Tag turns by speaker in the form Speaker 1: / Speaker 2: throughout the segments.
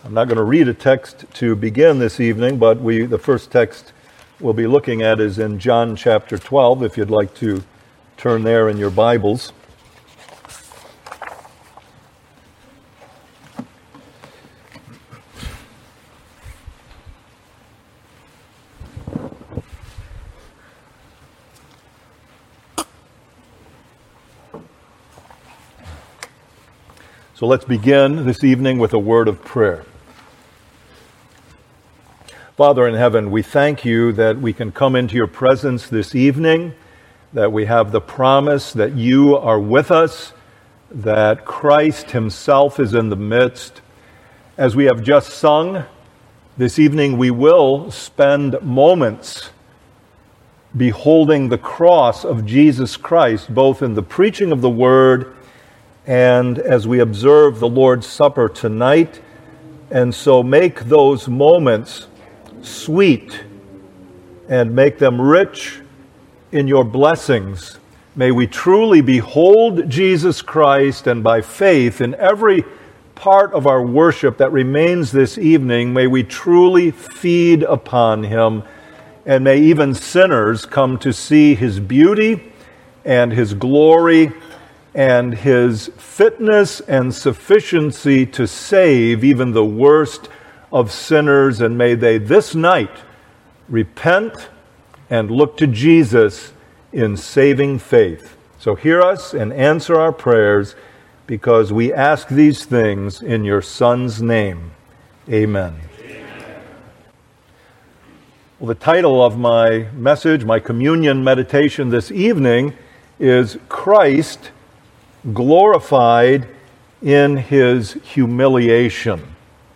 Speaker 1: I'm not going to read a text to begin this evening, but the first text we'll be looking at is in John chapter 12, if you'd like to turn there in your Bibles. So let's begin this evening with a word of prayer. Father in heaven, we thank you that we can come into your presence this evening, that we have the promise that you are with us, that Christ himself is in the midst. As we have just sung, this evening we will spend moments beholding the cross of Jesus Christ, both in the preaching of the word and as we observe the Lord's Supper tonight. And so make those moments sweet and make them rich in your blessings. May we truly behold Jesus Christ, and by faith in every part of our worship that remains this evening, may we truly feed upon him, and may even sinners come to see his beauty and his glory and his fitness and sufficiency to save even the worst of sinners, and may they this night repent and look to Jesus in saving faith. So hear us and answer our prayers, because we ask these things in your Son's name. Amen. Well, the title of my message, my communion meditation this evening, is Christ Glorified in his Humiliation.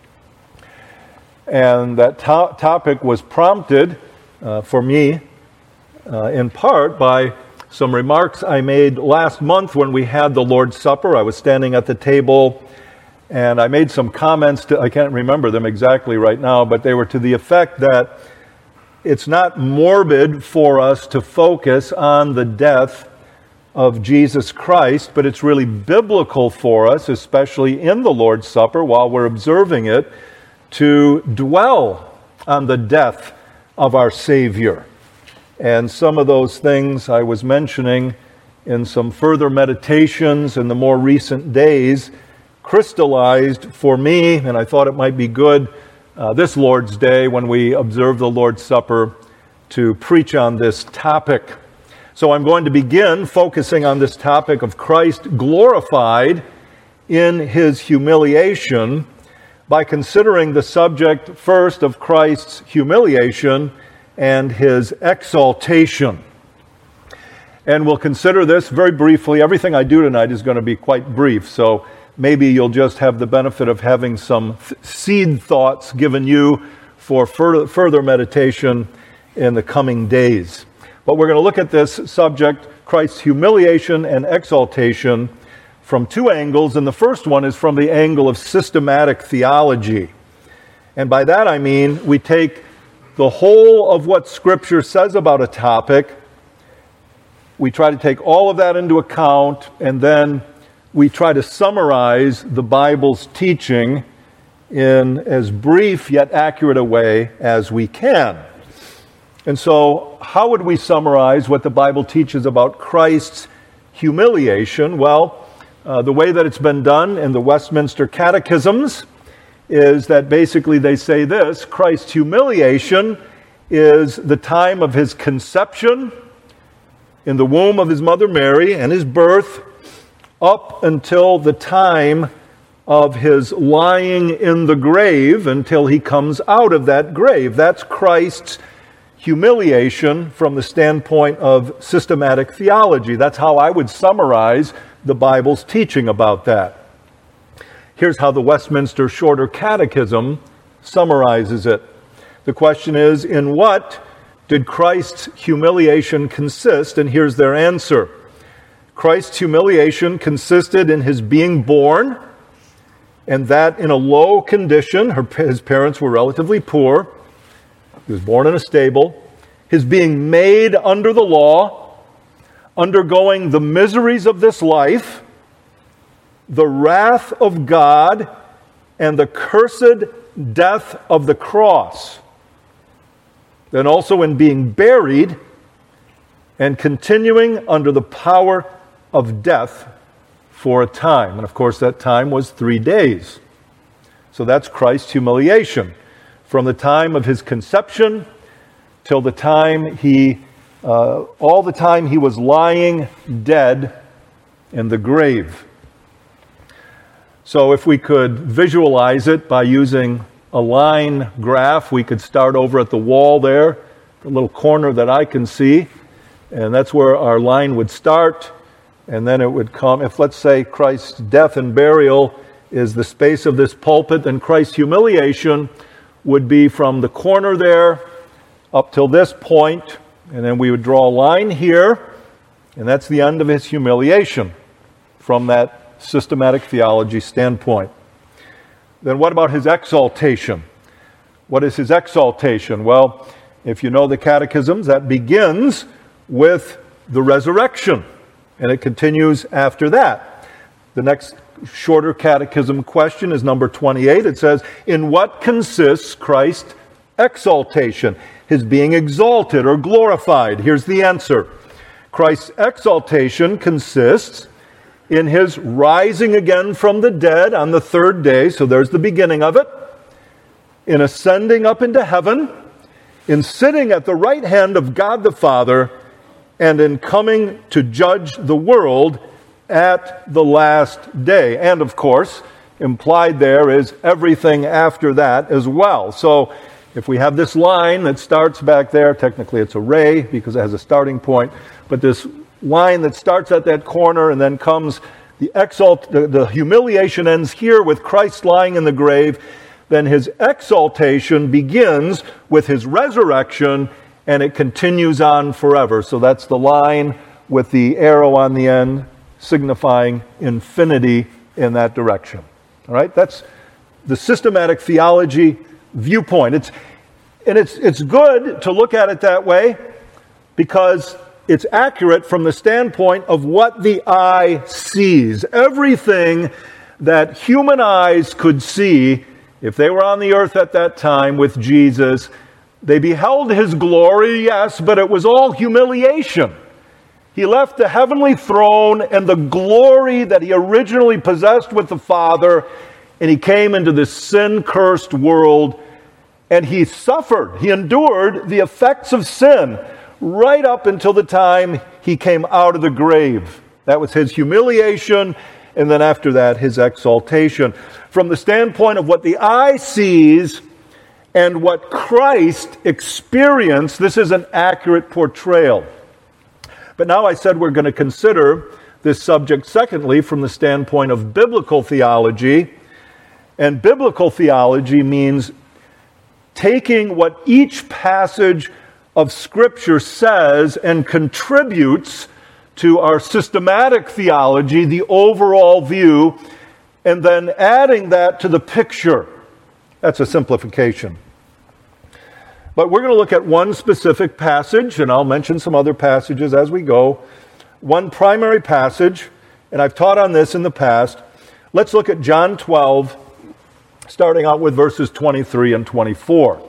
Speaker 1: And that topic was prompted for me in part by some remarks I made last month when we had the Lord's Supper. I was standing at the table and I made some comments I can't remember them exactly right now, but they were to the effect that it's not morbid for us to focus on the death of Jesus Christ, but it's really biblical for us, especially in the Lord's Supper while we're observing it, to dwell on the death of our Savior. And some of those things I was mentioning in some further meditations in the more recent days crystallized for me, and I thought it might be good this Lord's Day when we observe the Lord's Supper to preach on this topic. So I'm going to begin focusing on this topic of Christ glorified in his humiliation by considering the subject first of Christ's humiliation and his exaltation. And we'll consider this very briefly. Everything I do tonight is going to be quite brief, so maybe you'll just have the benefit of having some seed thoughts given you for further meditation in the coming days. But we're going to look at this subject, Christ's humiliation and exaltation, from two angles, and the first one is from the angle of systematic theology. And by that I mean we take the whole of what Scripture says about a topic, we try to take all of that into account, and then we try to summarize the Bible's teaching in as brief yet accurate a way as we can. And so, how would we summarize what the Bible teaches about Christ's humiliation? Well, the way that it's been done in the Westminster Catechisms is that basically they say this: Christ's humiliation is the time of his conception in the womb of his mother Mary and his birth up until the time of his lying in the grave, until he comes out of that grave. That's Christ's humiliation from the standpoint of systematic theology. That's how I would summarize the Bible's teaching about that. Here's how the Westminster Shorter Catechism summarizes it. The question is, in what did Christ's humiliation consist? And here's their answer. Christ's humiliation consisted in his being born, and that in a low condition. His parents were relatively poor. He was born in a stable. His being made under the law, undergoing the miseries of this life, the wrath of God and the cursed death of the cross, then also in being buried and continuing under the power of death for a time. And of course, that time was 3 days. So that's Christ's humiliation. From the time of his conception till the time all the time he was lying dead in the grave. So if we could visualize it by using a line graph, we could start over at the wall there, the little corner that I can see, and that's where our line would start, and then it would come, if let's say Christ's death and burial is the space of this pulpit, then Christ's humiliation would be from the corner there up till this point, and then we would draw a line here, and that's the end of his humiliation from that systematic theology standpoint. Then what about his exaltation? What is his exaltation? Well, if you know the catechisms, that begins with the resurrection, and it continues after that. The next shorter catechism question is number 28. It says, in what consists Christ's exaltation? His being exalted or glorified. Here's the answer. Christ's exaltation consists in his rising again from the dead on the 3rd day, so there's the beginning of it, in ascending up into heaven, in sitting at the right hand of God the Father, and in coming to judge the world at the last day. And of course, implied there is everything after that as well. So if we have this line that starts back there, technically it's a ray because it has a starting point, but this line that starts at that corner and then comes the humiliation ends here with Christ lying in the grave, then his exaltation begins with his resurrection and it continues on forever. So that's the line with the arrow on the end signifying infinity in that direction. All right? That's the systematic theology viewpoint. It's good to look at it that way because it's accurate from the standpoint of what the eye sees. Everything that human eyes could see, if they were on the earth at that time with Jesus, they beheld his glory, yes, but it was all humiliation. He left the heavenly throne and the glory that he originally possessed with the Father, and he came into this sin-cursed world, and he suffered. He endured the effects of sin right up until the time he came out of the grave. That was his humiliation, and then after that, his exaltation. From the standpoint of what the eye sees and what Christ experienced, this is an accurate portrayal. But now I said we're going to consider this subject, secondly, from the standpoint of biblical theology. And biblical theology means taking what each passage of Scripture says and contributes to our systematic theology, the overall view, and then adding that to the picture. That's a simplification. But we're going to look at one specific passage, and I'll mention some other passages as we go. One primary passage, and I've taught on this in the past. Let's look at John 12, starting out with verses 23 and 24.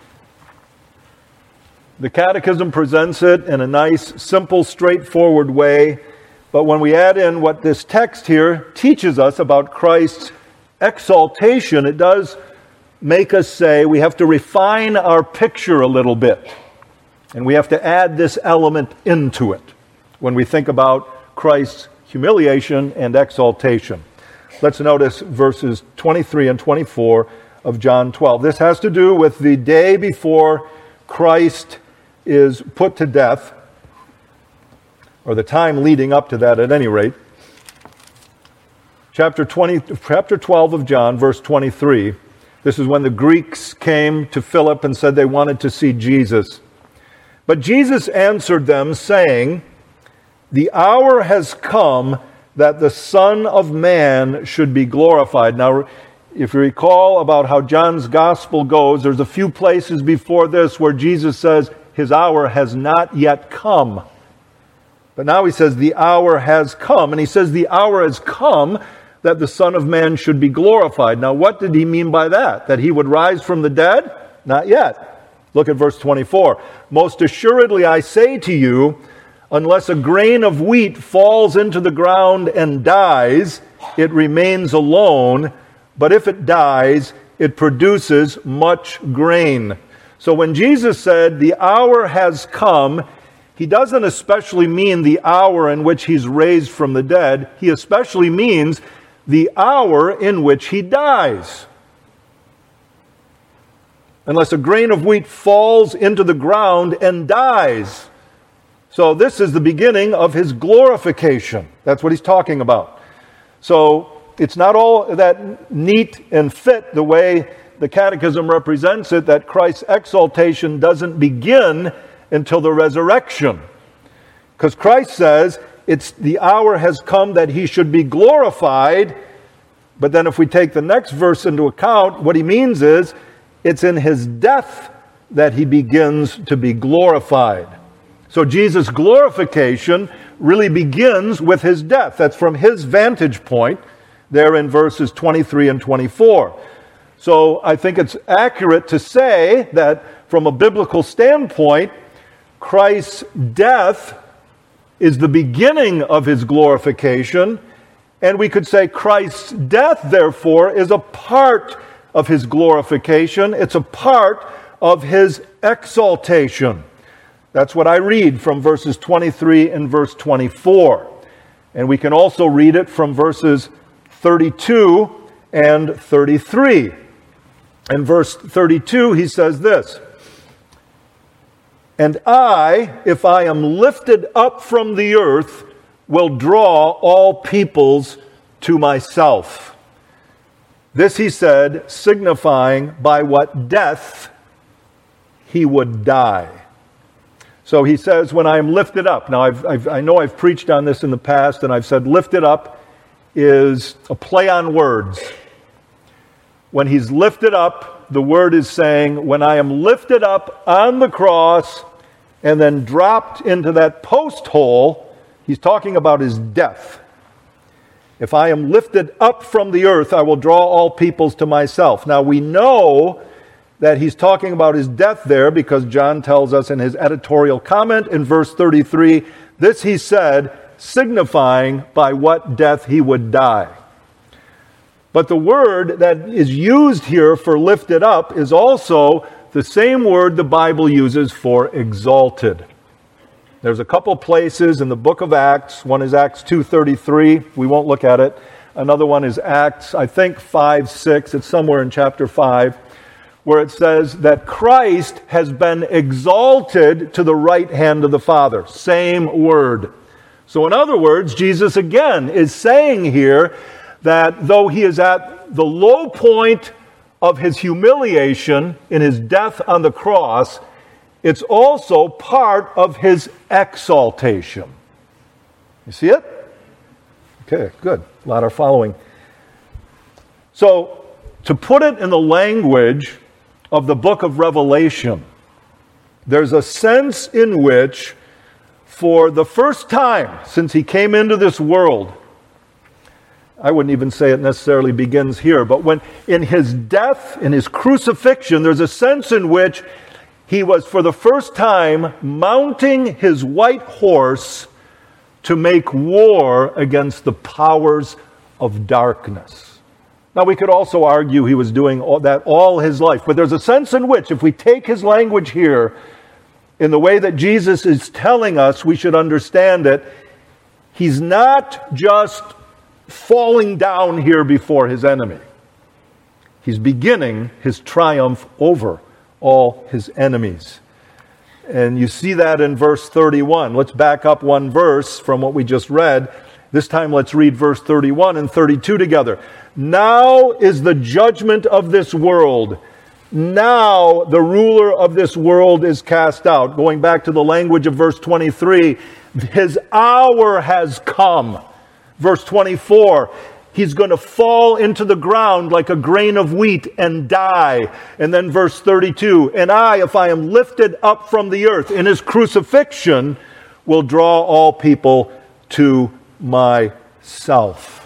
Speaker 1: The Catechism presents it in a nice, simple, straightforward way, but when we add in what this text here teaches us about Christ's exaltation, it does make us say we have to refine our picture a little bit, and we have to add this element into it when we think about Christ's humiliation and exaltation. Let's notice verses 23 and 24 of John 12. This has to do with the day before Christ is put to death, or the time leading up to that at any rate. Chapter 12 of John, verse 23. This is when the Greeks came to Philip and said they wanted to see Jesus. But Jesus answered them, saying, "The hour has come that the Son of Man should be glorified." Now, if you recall about how John's gospel goes, there's a few places before this where Jesus says his hour has not yet come. But now he says the hour has come. And he says the hour has come that the Son of Man should be glorified. Now, what did he mean by that? That he would rise from the dead? Not yet. Look at verse 24. Most assuredly I say to you, unless a grain of wheat falls into the ground and dies, it remains alone, but if it dies, it produces much grain. So when Jesus said, the hour has come, he doesn't especially mean the hour in which he's raised from the dead. He especially means the hour in which he dies. Unless a grain of wheat falls into the ground and dies. So this is the beginning of his glorification. That's what he's talking about. So it's not all that neat and fit the way the Catechism represents it, that Christ's exaltation doesn't begin until the resurrection. Because Christ says, it's the hour has come that he should be glorified. But then if we take the next verse into account, what he means is, it's in his death that he begins to be glorified. So Jesus' glorification really begins with his death. That's from his vantage point there in verses 23 and 24. So I think it's accurate to say that from a biblical standpoint, Christ's death is the beginning of his glorification, and we could say Christ's death, therefore, is a part of his glorification. It's a part of his exaltation. That's what I read from verses 23 and verse 24. And we can also read it from verses 32 and 33. In verse 32, he says this, and I, if I am lifted up from the earth, will draw all peoples to myself. This he said, signifying by what death he would die. So he says, when I am lifted up. Now, I know I've preached on this in the past, and I've said lifted up is a play on words. When he's lifted up, the word is saying, when I am lifted up on the cross and then dropped into that post hole, he's talking about his death. If I am lifted up from the earth, I will draw all peoples to myself. Now we know that he's talking about his death there because John tells us in his editorial comment in verse 33, this he said, signifying by what death he would die. But the word that is used here for lifted up is also the same word the Bible uses for exalted. There's a couple places in the book of Acts. One is Acts 2:33. We won't look at it. Another one is Acts, I think, 5:6. It's somewhere in chapter 5, where it says that Christ has been exalted to the right hand of the Father. Same word. So in other words, Jesus again is saying here that though he is at the low point of his humiliation in his death on the cross, it's also part of his exaltation. You see it? Okay, good. A lot are following. So, to put it in the language of the book of Revelation, there's a sense in which, for the first time since he came into this world, I wouldn't even say it necessarily begins here, but when in his death, in his crucifixion, there's a sense in which he was for the first time mounting his white horse to make war against the powers of darkness. Now we could also argue he was doing that all his life, but there's a sense in which, if we take his language here, in the way that Jesus is telling us we should understand it, he's not just falling down here before his enemy. He's beginning his triumph over all his enemies. And you see that in verse 31. Let's back up one verse from what we just read. This time let's read verse 31 and 32 together. Now is the judgment of this world. Now the ruler of this world is cast out. Going back to the language of verse 23, his hour has come. Verse 24, he's going to fall into the ground like a grain of wheat and die. And then verse 32, and I, if I am lifted up from the earth in his crucifixion, will draw all people to myself.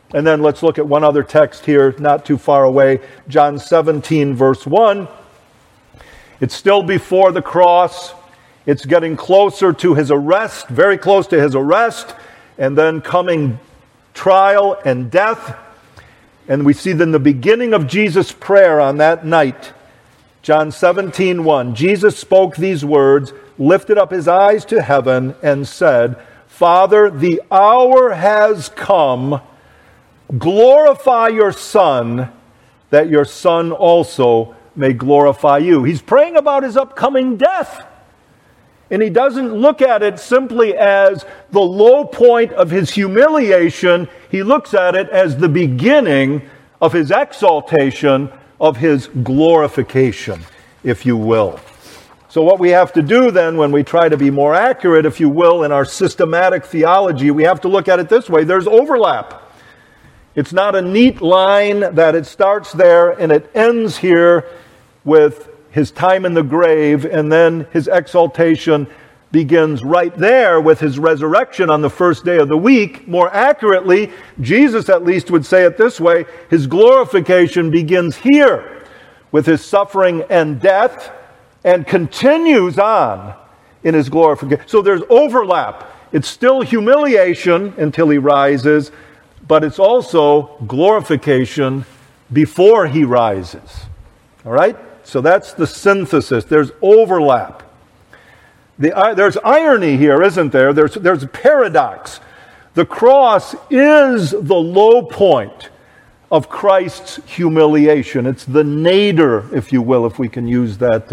Speaker 1: And then let's look at one other text here, not too far away, John 17, verse 1. It's still before the cross. It's getting closer to his arrest, very close to his arrest, and then coming trial and death. And we see then the beginning of Jesus' prayer on that night. John 17, 1. Jesus spoke these words, lifted up his eyes to heaven, and said, Father, the hour has come. Glorify your Son, that your Son also may glorify you. He's praying about his upcoming death. And he doesn't look at it simply as the low point of his humiliation. He looks at it as the beginning of his exaltation, of his glorification, if you will. So what we have to do then, when we try to be more accurate, if you will, in our systematic theology, we have to look at it this way. There's overlap. It's not a neat line that it starts there and it ends here with his time in the grave, and then his exaltation begins right there with his resurrection on the first day of the week. More accurately, Jesus at least would say it this way, his glorification begins here with his suffering and death and continues on in his glorification. So there's overlap. It's still humiliation until he rises, but it's also glorification before he rises. All right? So that's the synthesis. There's overlap. There's irony here, isn't there? There's a paradox. The cross is the low point of Christ's humiliation. It's the nadir, if you will, if we can use that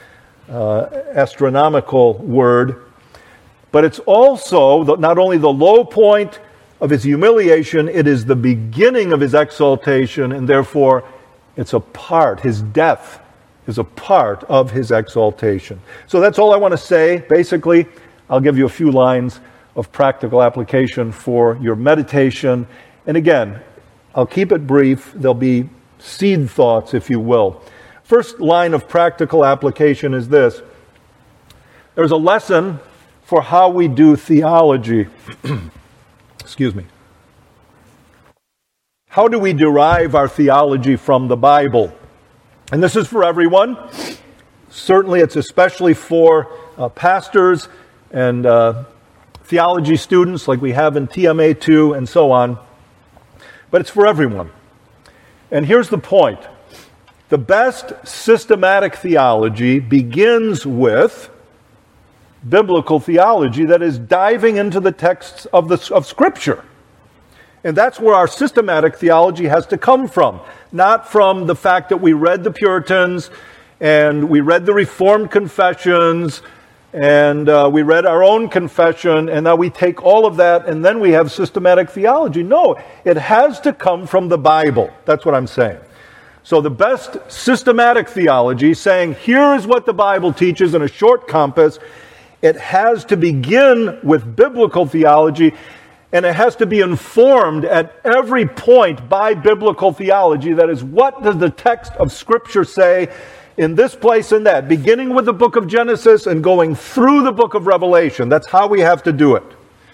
Speaker 1: astronomical word. But it's also not only the low point of his humiliation, it is the beginning of his exaltation, and therefore it's a part, his death is a part of his exaltation. So that's all I want to say. Basically, I'll give you a few lines of practical application for your meditation. And again, I'll keep it brief. There'll be seed thoughts, if you will. First line of practical application is this. There's a lesson for how we do theology. Excuse me. How do we derive our theology from the Bible? And this is for everyone. Certainly it's especially for pastors and theology students like we have in TMA2 and so on. But it's for everyone. And here's the point. The best systematic theology begins with biblical theology, that is diving into the texts of Scripture. And that's where our systematic theology has to come from. Not from the fact that we read the Puritans and we read the Reformed confessions and we read our own confession and now we take all of that and then we have systematic theology. No, it has to come from the Bible. That's what I'm saying. So the best systematic theology, saying here is what the Bible teaches in a short compass, it has to begin with biblical theology. And it has to be informed at every point by biblical theology. That is, what does the text of Scripture say in this place and that? Beginning with the book of Genesis and going through the book of Revelation. That's how we have to do it.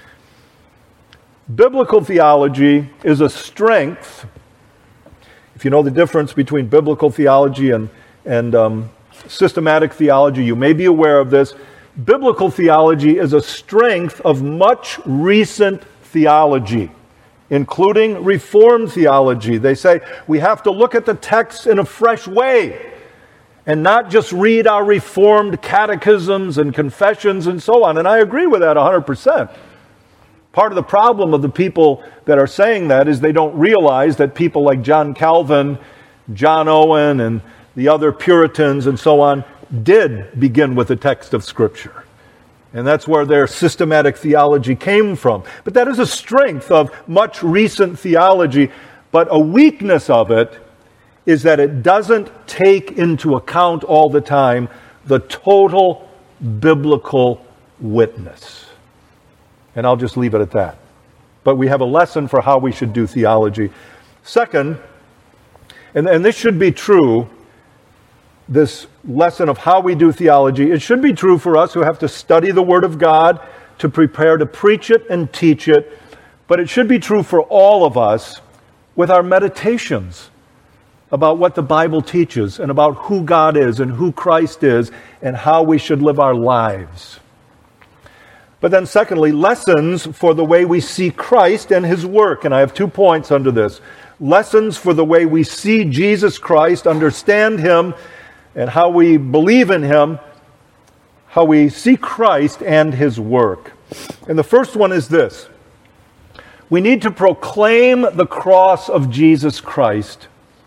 Speaker 1: Biblical theology is a strength. If you know the difference between biblical theology and systematic theology, you may be aware of this. Biblical theology is a strength of much recent theology, including Reformed theology. They say we have to look at the text in a fresh way and not just read our Reformed catechisms and confessions and so on. And I agree with that 100%. Part of the problem of the people that are saying that is they don't realize that people like John Calvin, John Owen, and the other Puritans and so on did begin with the text of Scripture. And that's where their systematic theology came from. But that is a strength of much recent theology. But a weakness of it is that it doesn't take into account all the time the total biblical witness. And I'll just leave it at that. But we have a lesson for how we should do theology. Second, and this should be true, this lesson of how we do theology, it should be true for us who have to study the Word of God to prepare to preach it and teach it, but it should be true for all of us with our meditations about what the Bible teaches and about who God is and who Christ is and how we should live our lives. But then secondly, lessons for the way we see Christ and His work. And I have 2 points under this. Lessons for the way we see Jesus Christ, understand Him, and how we believe in Him, how we see Christ and His work. And the first one is this. We need to proclaim the cross of Jesus Christ.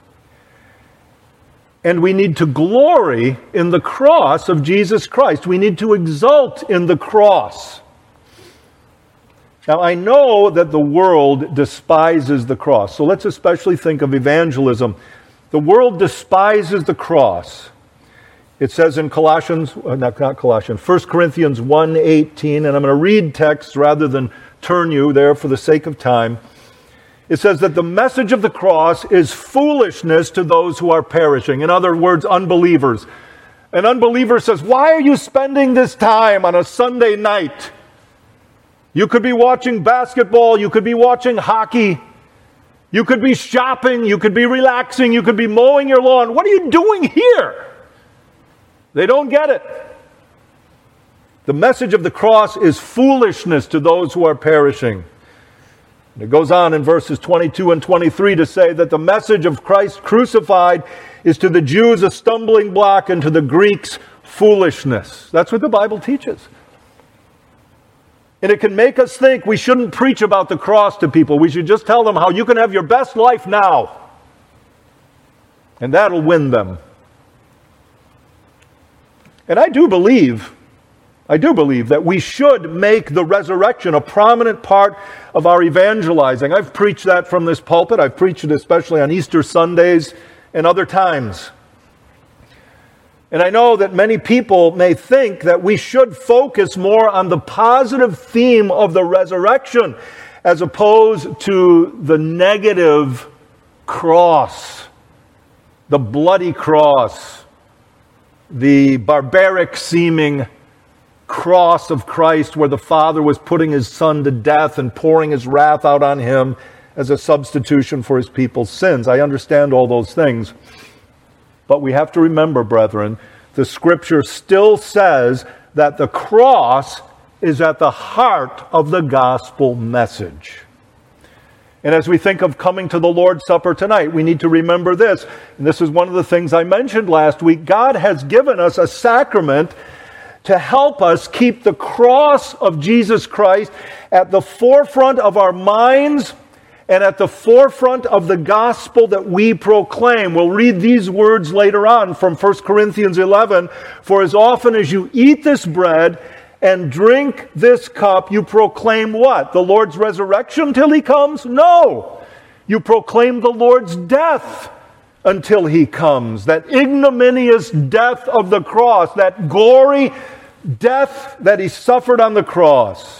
Speaker 1: And we need to glory in the cross of Jesus Christ. We need to exult in the cross. Now, I know that the world despises the cross. So let's especially think of evangelism. The world despises the cross. It says in 1 Corinthians 1:18, and I'm going to read text rather than turn you there for the sake of time. It says that the message of the cross is foolishness to those who are perishing. In other words, unbelievers. An unbeliever says, why are you spending this time on a Sunday night? You could be watching basketball, you could be watching hockey, you could be shopping, you could be relaxing, you could be mowing your lawn. What are you doing here? They don't get it. The message of the cross is foolishness to those who are perishing. And it goes on in verses 22 and 23 to say that the message of Christ crucified is to the Jews a stumbling block and to the Greeks foolishness. That's what the Bible teaches. And it can make us think we shouldn't preach about the cross to people. We should just tell them how you can have your best life now. And that'll win them. And I do believe that we should make the resurrection a prominent part of our evangelizing. I've preached that from this pulpit. I've preached it especially on Easter Sundays and other times. And I know that many people may think that we should focus more on the positive theme of the resurrection as opposed to the negative cross, the bloody cross, the barbaric-seeming cross of Christ where the Father was putting His Son to death and pouring His wrath out on Him as a substitution for His people's sins. I understand all those things. But we have to remember, brethren, the Scripture still says that the cross is at the heart of the gospel message. And as we think of coming to the Lord's Supper tonight, we need to remember this. And this is one of the things I mentioned last week. God has given us a sacrament to help us keep the cross of Jesus Christ at the forefront of our minds and at the forefront of the gospel that we proclaim. We'll read these words later on from 1 Corinthians 11. For as often as you eat this bread and drink this cup, you proclaim what? The Lord's resurrection till He comes? No! You proclaim the Lord's death until He comes. That ignominious death of the cross, that gory death that He suffered on the cross.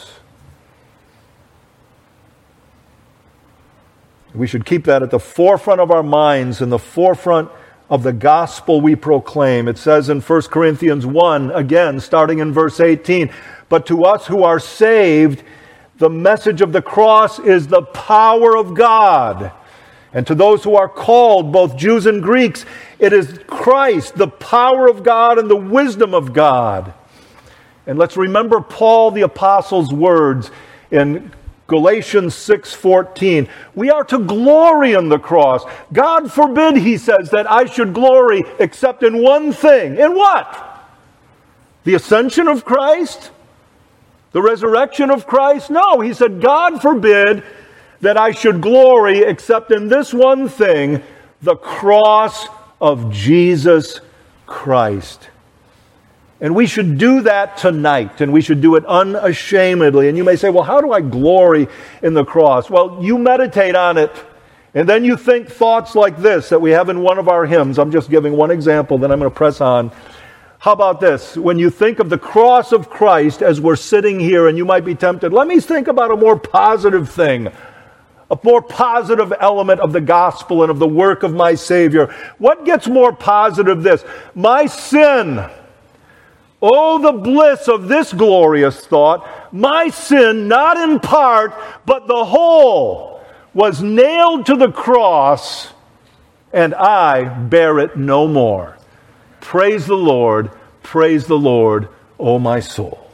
Speaker 1: We should keep that at the forefront of our minds and the forefront of the gospel we proclaim. It says in 1 Corinthians 1, again, starting in verse 18, but to us who are saved, the message of the cross is the power of God. And to those who are called, both Jews and Greeks, it is Christ, the power of God and the wisdom of God. And let's remember Paul the Apostle's words in Galatians 6:14. We are to glory in the cross. God forbid, he says, that I should glory except in one thing. In what? The ascension of Christ? The resurrection of Christ? No, he said, God forbid that I should glory except in this one thing, the cross of Jesus Christ. And we should do that tonight, and we should do it unashamedly. And you may say, well, how do I glory in the cross? Well, you meditate on it, and then you think thoughts like this that we have in one of our hymns. I'm just giving one example, then I'm going to press on. How about this? When you think of the cross of Christ as we're sitting here, and you might be tempted, let me think about a more positive thing, a more positive element of the gospel and of the work of my Savior. What gets more positive this? My sin. Oh, the bliss of this glorious thought. My sin, not in part, but the whole, was nailed to the cross, and I bear it no more. Praise the Lord, O my soul.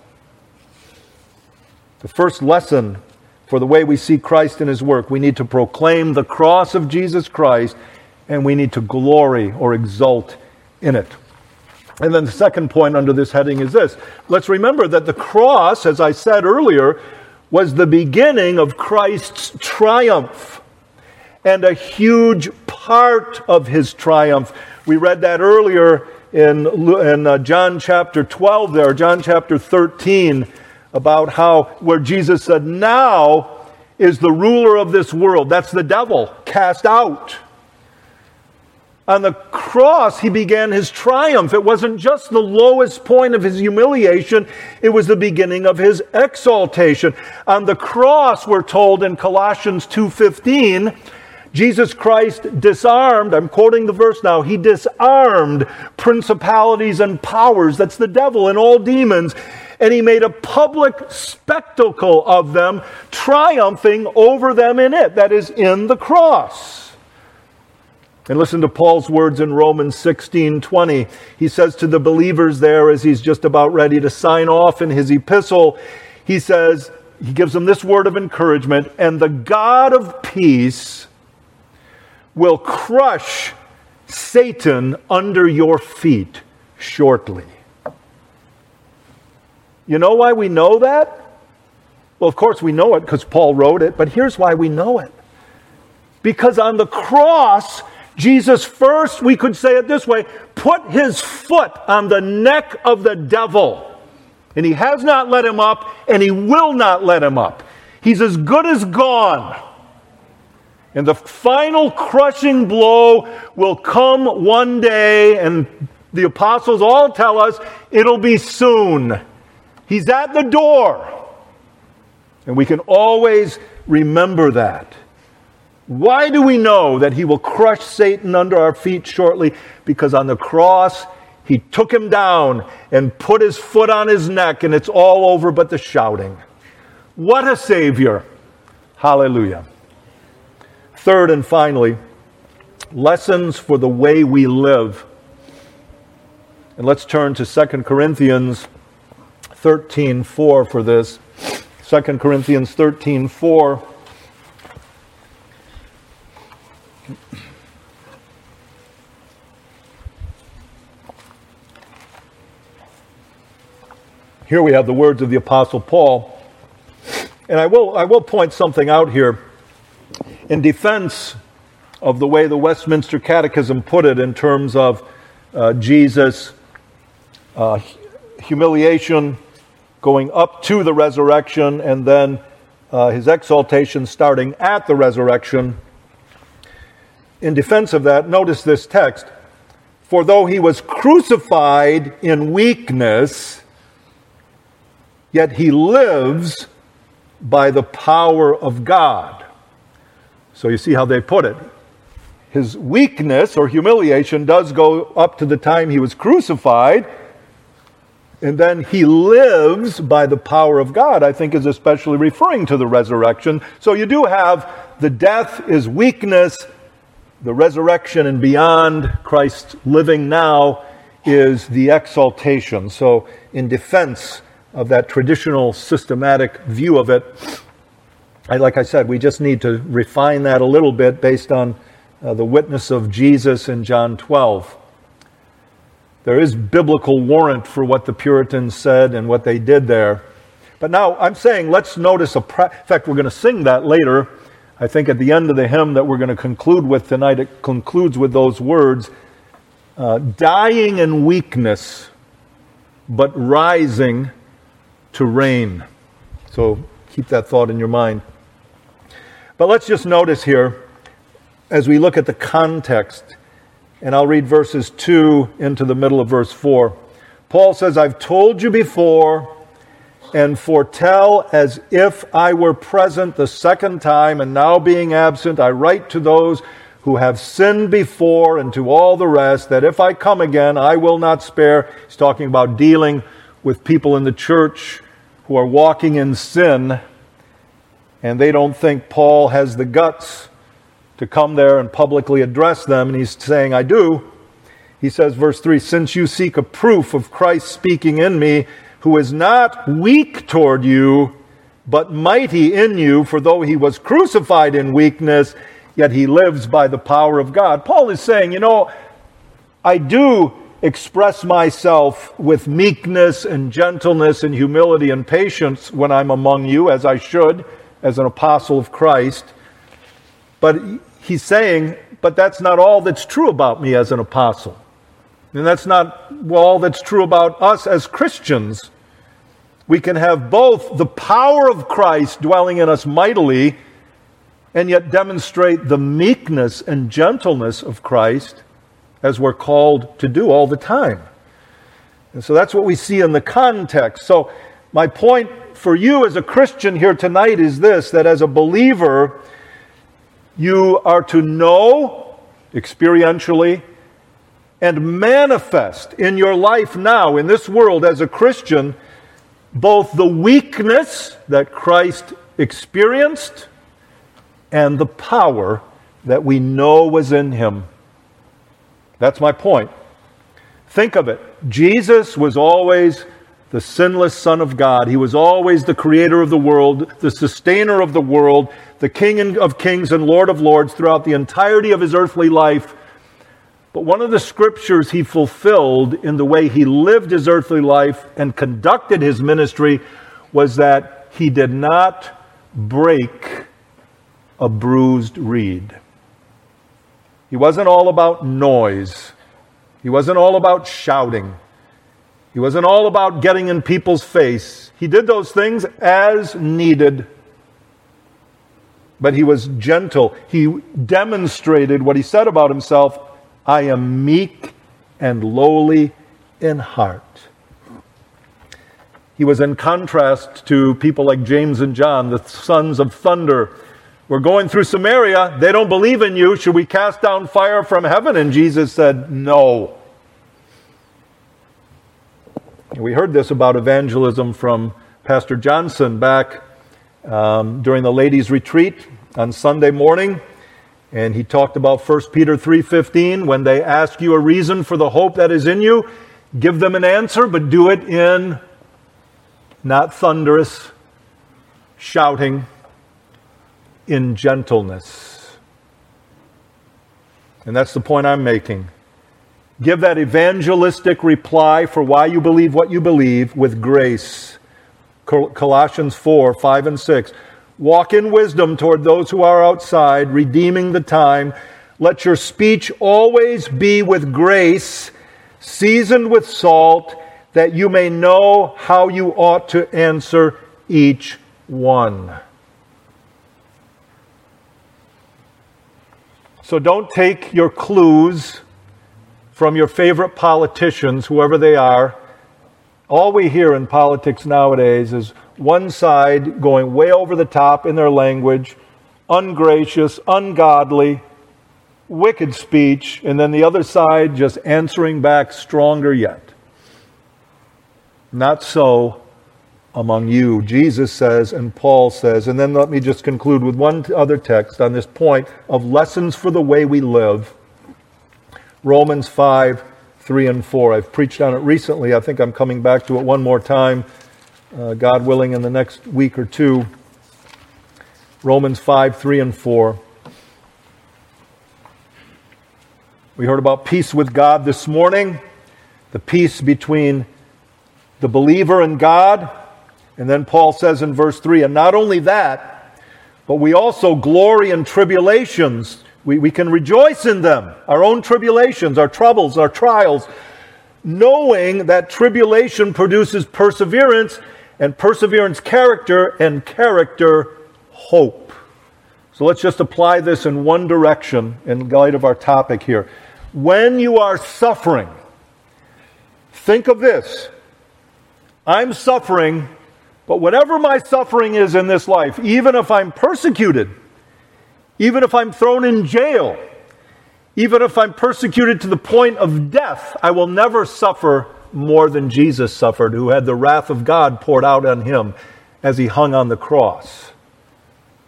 Speaker 1: The first lesson for the way we see Christ in His work, we need to proclaim the cross of Jesus Christ, and we need to glory or exult in it. And then the second point under this heading is this. Let's remember that the cross, as I said earlier, was the beginning of Christ's triumph and a huge part of His triumph. We read that earlier in John chapter 12 there, John chapter 13, about where Jesus said, now is the ruler of this world, that's the devil, cast out. On the cross, He began His triumph. It wasn't just the lowest point of His humiliation, it was the beginning of His exaltation. On the cross, we're told in Colossians 2:15, Jesus Christ disarmed, I'm quoting the verse now, He disarmed principalities and powers, that's the devil and all demons, and He made a public spectacle of them, triumphing over them in it, that is, in the cross. And listen to Paul's words in Romans 16:20. He says to the believers there, as he's just about ready to sign off in his epistle, he gives them this word of encouragement, and the God of peace will crush Satan under your feet shortly. You know why we know that? Well, of course we know it because Paul wrote it, but here's why we know it. Because on the cross, Jesus first, we could say it this way, put His foot on the neck of the devil. And He has not let him up, and He will not let him up. He's as good as gone. And the final crushing blow will come one day, and the apostles all tell us it'll be soon. He's at the door. And we can always remember that. Why do we know that He will crush Satan under our feet shortly? Because on the cross, He took him down and put His foot on his neck, and it's all over but the shouting. What a Savior! Hallelujah. Third and finally, lessons for the way we live. And let's turn to 2 Corinthians 13:4 for this. 2 Corinthians 13:4. Here we have the words of the Apostle Paul. And I will point something out here in defense of the way the Westminster Catechism put it in terms of Jesus' humiliation going up to the resurrection and then His exaltation starting at the resurrection. In defense of that, notice this text. For though He was crucified in weakness, yet He lives by the power of God. So you see how they put it. His weakness or humiliation does go up to the time He was crucified, and then He lives by the power of God, I think is especially referring to the resurrection. So you do have the death is weakness, the resurrection and beyond, Christ living now, is the exaltation. So in defense of that traditional systematic view of it, like I said, we just need to refine that a little bit based on the witness of Jesus in John 12. There is biblical warrant for what the Puritans said and what they did there. But now I'm saying let's notice in fact, we're going to sing that later. I think at the end of the hymn that we're going to conclude with tonight, it concludes with those words, dying in weakness, but rising to reign. So keep that thought in your mind. But let's just notice here, as we look at the context, and I'll read verses 2 into the middle of verse 4. Paul says, I've told you before and foretell as if I were present the second time, and now being absent, I write to those who have sinned before and to all the rest, that if I come again, I will not spare. He's talking about dealing with people in the church who are walking in sin. and they don't think Paul has the guts to come there and publicly address them, and he's saying, I do. He says, verse 3, since you seek a proof of Christ speaking in me, who is not weak toward you, but mighty in you, for though he was crucified in weakness, yet he lives by the power of God. Paul is saying, I do express myself with meekness and gentleness and humility and patience when I'm among you, as I should, as an apostle of Christ. But he's saying, but that's not all that's true about me as an apostle. And that's not all that's true about us as Christians. We can have both the power of Christ dwelling in us mightily and yet demonstrate the meekness and gentleness of Christ as we're called to do all the time. And so that's what we see in the context. So my point for you as a Christian here tonight is this, that as a believer, you are to know experientially and manifest in your life now, in this world as a Christian, both the weakness that Christ experienced and the power that we know was in him. That's my point. Think of it. Jesus was always the sinless Son of God. He was always the creator of the world, the sustainer of the world, the King of kings and Lord of lords throughout the entirety of his earthly life. But one of the scriptures he fulfilled in the way he lived his earthly life and conducted his ministry was that he did not break a bruised reed. He wasn't all about noise. He wasn't all about shouting. He wasn't all about getting in people's face. He did those things as needed. But he was gentle. He demonstrated what he said about himself, I am meek and lowly in heart. He was in contrast to people like James and John, the sons of thunder. We're going through Samaria. They don't believe in you. Should we cast down fire from heaven? And Jesus said, no. We heard this about evangelism from Pastor Johnson back during the ladies' retreat on Sunday morning. And he talked about 1 Peter 3:15. When they ask you a reason for the hope that is in you, give them an answer, but do it in not thunderous shouting, in gentleness. And that's the point I'm making. Give that evangelistic reply for why you believe what you believe with grace. Colossians 4:5 and 6. Walk in wisdom toward those who are outside, redeeming the time. Let your speech always be with grace, seasoned with salt, that you may know how you ought to answer each one. So don't take your clues from your favorite politicians, whoever they are. All we hear in politics nowadays is one side going way over the top in their language, ungracious, ungodly, wicked speech, and then the other side just answering back stronger yet. Not so among you, Jesus says, and Paul says. And then let me just conclude with one other text on this point of lessons for the way we live. Romans 5:3 and 4. I've preached on it recently. I think I'm coming back to it one more time, God willing, in the next week or two. Romans 5:3 and 4. We heard about peace with God this morning, the peace between the believer and God. And then Paul says in verse 3, and not only that, but we also glory in tribulations. We can rejoice in them, our own tribulations, our troubles, our trials, knowing that tribulation produces perseverance, and perseverance character, and character hope. So let's just apply this in one direction in light of our topic here. When you are suffering, think of this. I'm suffering, but whatever my suffering is in this life, even if I'm persecuted, even if I'm thrown in jail, even if I'm persecuted to the point of death, I will never suffer more than Jesus suffered, who had the wrath of God poured out on him as he hung on the cross.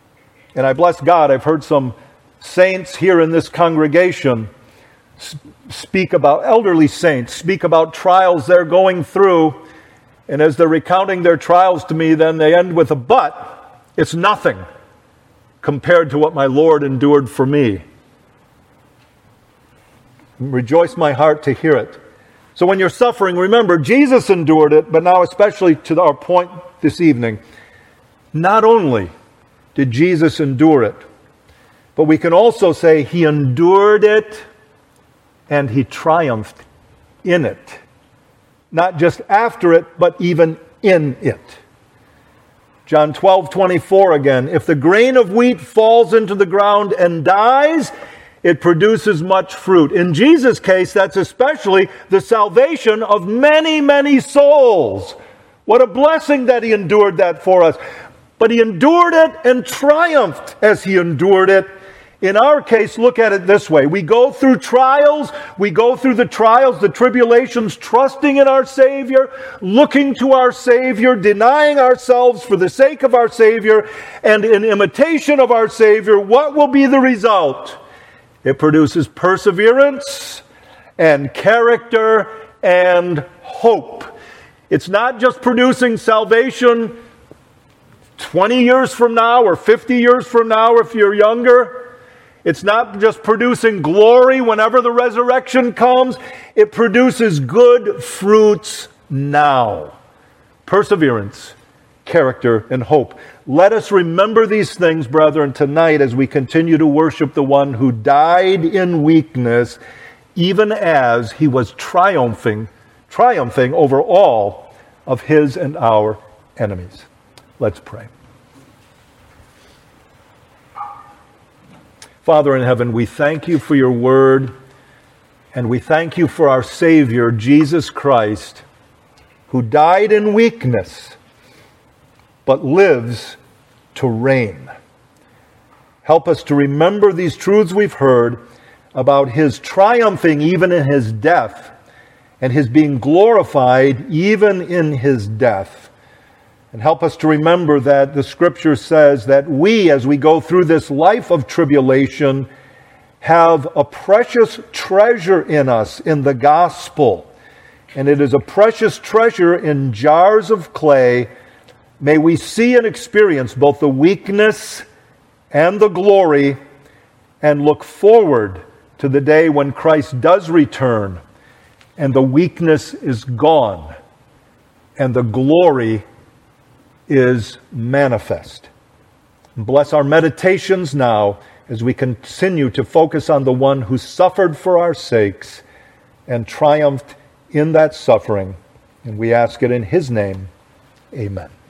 Speaker 1: And I bless God, I've heard some saints here in this congregation speak about, elderly saints, speak about trials they're going through. And as they're recounting their trials to me, then they end with a but. It's nothing compared to what my Lord endured for me. Rejoice my heart to hear it. So when you're suffering, remember, Jesus endured it, but now especially to our point this evening, not only did Jesus endure it, but we can also say he endured it and he triumphed in it. Not just after it, but even in it. John 12:24 again. If the grain of wheat falls into the ground and dies, it produces much fruit. In Jesus' case, that's especially the salvation of many, many souls. What a blessing that he endured that for us. But he endured it and triumphed as he endured it. In our case, look at it this way. We go through trials. We go through the trials, the tribulations, trusting in our Savior, looking to our Savior, denying ourselves for the sake of our Savior, and in imitation of our Savior. What will be the result? It produces perseverance and character and hope. It's not just producing salvation 20 years from now or 50 years from now if you're younger. It's not just producing glory whenever the resurrection comes. It produces good fruits now. Perseverance, character, and hope. Let us remember these things, brethren, tonight as we continue to worship the one who died in weakness, even as he was triumphing over all of his and our enemies. Let's pray. Father in heaven, we thank you for your word, and we thank you for our Savior, Jesus Christ, who died in weakness, but lives to reign. Help us to remember these truths we've heard about his triumphing even in his death, and his being glorified even in his death. And help us to remember that the Scripture says that we, as we go through this life of tribulation, have a precious treasure in us in the gospel. And it is a precious treasure in jars of clay. May we see and experience both the weakness and the glory, and look forward to the day when Christ does return, and the weakness is gone, and the glory is manifest. Bless our meditations now as we continue to focus on the one who suffered for our sakes and triumphed in that suffering. And we ask it in his name. Amen.